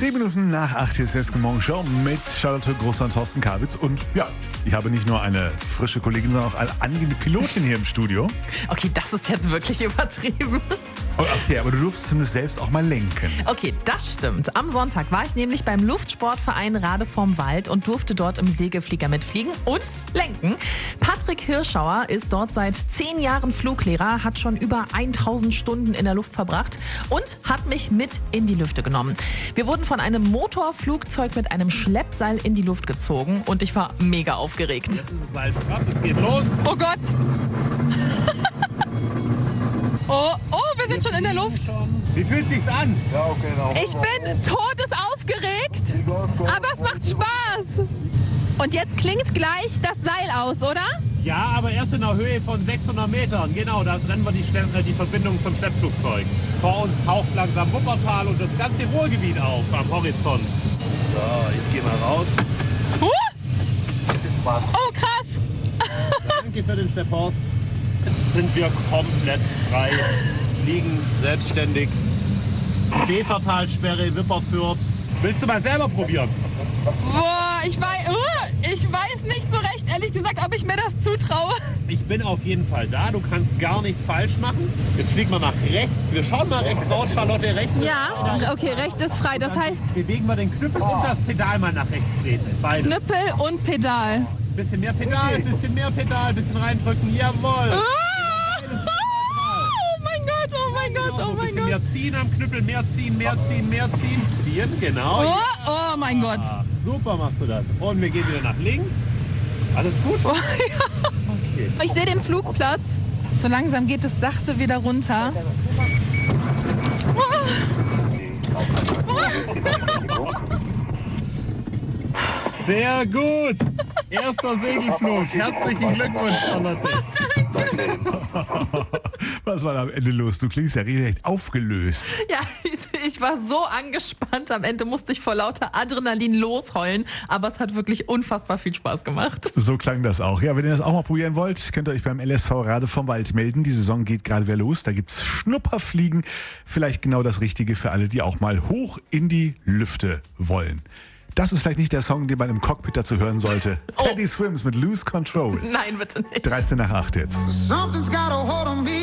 10 Minuten nach 8 hier ist jetzt Morgen Show mit Charlotte Großer und Thorsten Kabitz. Und ja, ich habe nicht nur eine frische Kollegin, sondern auch eine angehende Pilotin hier im Studio. Okay, das ist jetzt wirklich übertrieben. Oh, okay, aber du durfst zumindest selbst auch mal lenken. Okay, das stimmt. Am Sonntag war ich nämlich beim Luftsportverein Rade vorm Wald und durfte dort im Segelflieger mitfliegen und lenken. Patrick Hirschauer ist dort seit 10 Jahren Fluglehrer, hat schon über 1000 Stunden in der Luft verbracht und hat mich mit in die Lüfte genommen. Wir wurden von einem Motorflugzeug mit einem Schleppseil in die Luft gezogen und ich war mega aufgeregt. Jetzt ist es Seil straff, es geht los. Oh Gott! Oh, wir sind schon in der Luft. Wie fühlt sich's an? Ich bin todesaufgeregt, aber es macht Spaß. Und jetzt klingt gleich das Seil aus, oder? Ja, aber erst in einer Höhe von 600 Metern. Genau, da trennen wir die Verbindung zum Schleppflugzeug. Vor uns taucht langsam Wuppertal und das ganze Ruhrgebiet auf am Horizont. So, ich gehe mal raus. Oh, krass. Danke für den Schlepphorst. Jetzt sind wir komplett frei, fliegen selbstständig. Bevertalsperre, Wipperfürth. Willst du mal selber probieren? Boah, ich weiß nicht so recht, ehrlich gesagt, ob ich mir das zutraue. Ich bin auf jeden Fall da, du kannst gar nichts falsch machen. Jetzt fliegen wir nach rechts. Wir schauen mal rechts raus, Charlotte, rechts. Ja, okay, rechts ist frei, das heißt Bewegen wir den Knüppel und das Pedal mal nach rechts drehen. Beide. Knüppel und Pedal. Bisschen mehr Pedal, bisschen mehr Pedal, bisschen reindrücken, jawohl. Oh mein Gott, oh mein Gott, oh mein Gott. Mehr ziehen am Knüppel, mehr ziehen, mehr ziehen, mehr ziehen. Ziehen, genau. Oh mein Gott. Super machst du das. Und wir gehen wieder nach links. Alles gut? Okay. Ich sehe den Flugplatz. So langsam geht es sachte wieder runter. Sehr gut. Erster Segelflug. Herzlichen Glückwunsch, Charlotte. Was war da am Ende los? Du klingst ja regelrecht aufgelöst. Ja, ich war so angespannt. Am Ende musste ich vor lauter Adrenalin losheulen. Aber es hat wirklich unfassbar viel Spaß gemacht. So klang das auch. Ja, wenn ihr das auch mal probieren wollt, könnt ihr euch beim LSV Rade vom Wald melden. Die Saison geht gerade wieder los. Da gibt's Schnupperfliegen. Vielleicht genau das Richtige für alle, die auch mal hoch in die Lüfte wollen. Das ist vielleicht nicht der Song, den man im Cockpit dazu hören sollte. Teddy Swims mit Lose Control. Nein, bitte nicht. 13 nach 8 jetzt. Something's got a hold on me.